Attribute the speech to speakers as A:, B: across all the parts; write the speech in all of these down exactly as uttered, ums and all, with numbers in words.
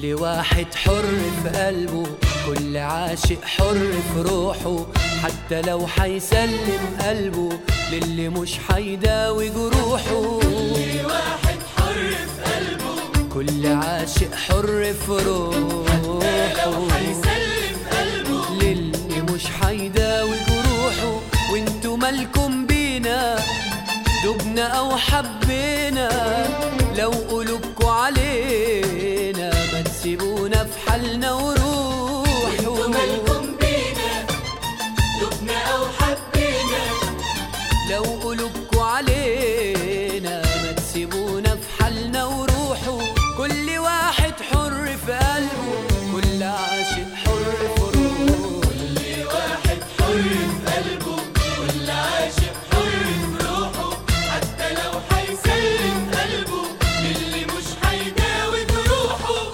A: كل واحد حر في قلبه، كل عاشق حر في روحه، حتى لو حيسلم قلبه للي مش حيداوي جروحه.
B: كل واحد حر في قلبه،
A: كل عاشق حر في روحه،
B: حتى لو حيسلم قلبه
A: للي مش حيداوي جروحه. وانتو مالكم بينا دبنا او حبينا، لو قلوبكوا علينا ما تسيبونا في حالنا وروحوا.
B: وانتو مالكم بينا دبنا او حبينا،
A: لو قلوبكوا علينا ما تسيبونا في حالنا وروحوا. كل واحد حر في قلبه، كل عاشق حر في روحه.
B: كل واحد حر في قلبه، كل عاشق حر في روحه، حتى لو حيسلم قلبه للي مش حيداوي جروحه.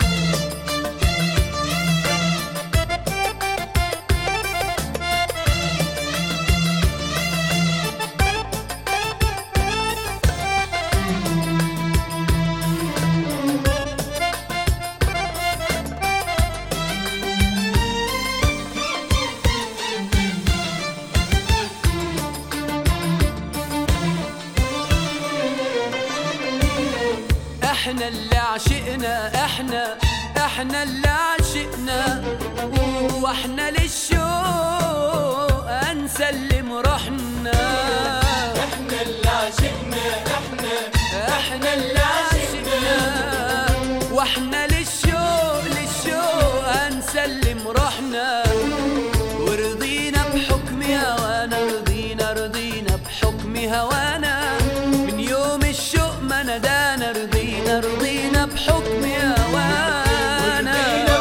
A: احنا اللي عشقنا، احنا احنا اللي عشقنا، واحنا للشوق هنسلم روحنا.
B: احنا اللي عشقنا، احنا
A: احنا اللي عشقنا، واحنا للشوق للشوق هنسلم روحنا. ورضينا بحكم هوانا، رضينا رضينا بحكم هوانا، من يوم الشوق ما ندانا. رضينا رضينا بحكم هوانا،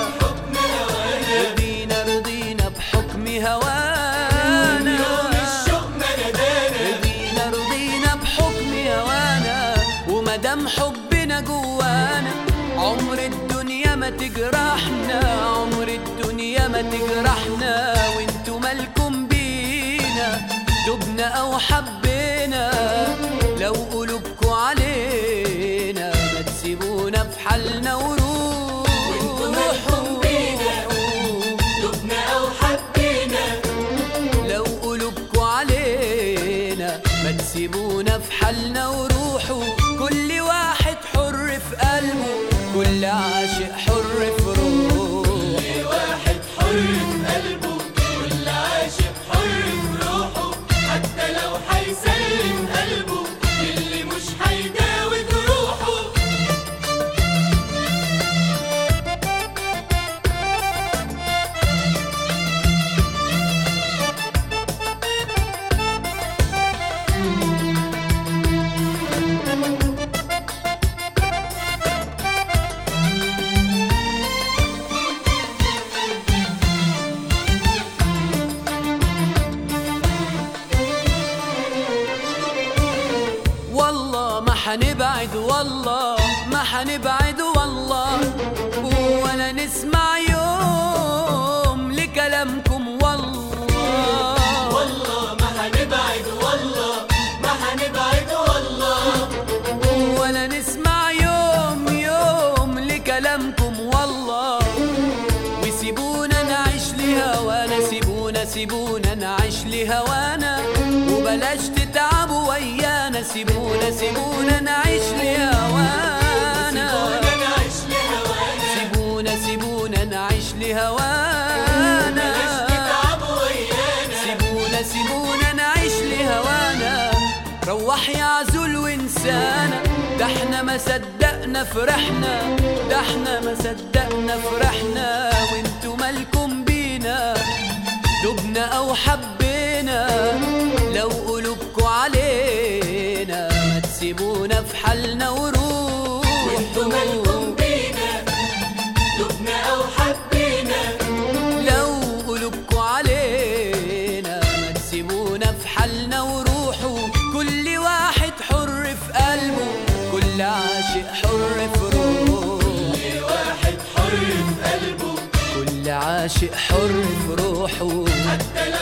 A: رضينا رضينا بحكم هوانا،
B: يوم الشوق ما ندانا.
A: رضينا رضينا بحكم هوانا. ومادام حبنا جوانا عمر الدنيا ما تجرحنا، عمر الدنيا ما تجرحنا. وانتو مالكم بينا دبنا او حبينا، لو قلوبكوا علينا ما تسيبونا في حالنا وروحوا.
B: وانتو مالكم بينا دبنا او حبينا،
A: لو قلوبكوا علينا ما تسيبونا في حالنا وروحوا. كل واحد حر في قلبه، كل عاشق حر في روحه.
B: كل واحد حر في قلبه، كل عاشق حر في روحه، حتى لو حيسلم قلبه للي مش حيداوي جروحه.
A: والله ما حنبعد، والله ما حنبعد، والله ولا نسمع يوم لكلامكم. والله
B: والله ما هنبعد، والله ما هنبعد، والله
A: ولا نسمع يوم يوم لكلامكم. والله وسيبونا نعيش لهوانا، سيبونا سيبونا نعيش لهوانا، وبلاش تتعبوا ويانا. سيبونا سيبونا نعيش لهوانا،
B: سيبونا نعيش لهوانا،
A: سيبونا سيبونا نعيش لهوانا،
B: بلاش تتعبوا ويانا.
A: سيبونا سيبونا نعيش لهوانا. روح يا عزول وانسانا، ده احنا ما صدقنا فرحنا، ده احنا ما صدقنا فرحنا. وانتو مالكم بينا دبنا او حبينا، لو قلوبكوا علينا ما تسيبونا في حالنا وروحوا.
B: وانتو مالكم بينا دبنا او حبينا،
A: لو قلوبكوا علينا ما تسيبونا في حالنا وروحوا. كل واحد حر في قلبه، كل عاشق حر في روحه.
B: كل واحد حر في قلبه،
A: كل عاشق حر في روحه،
B: حتى لو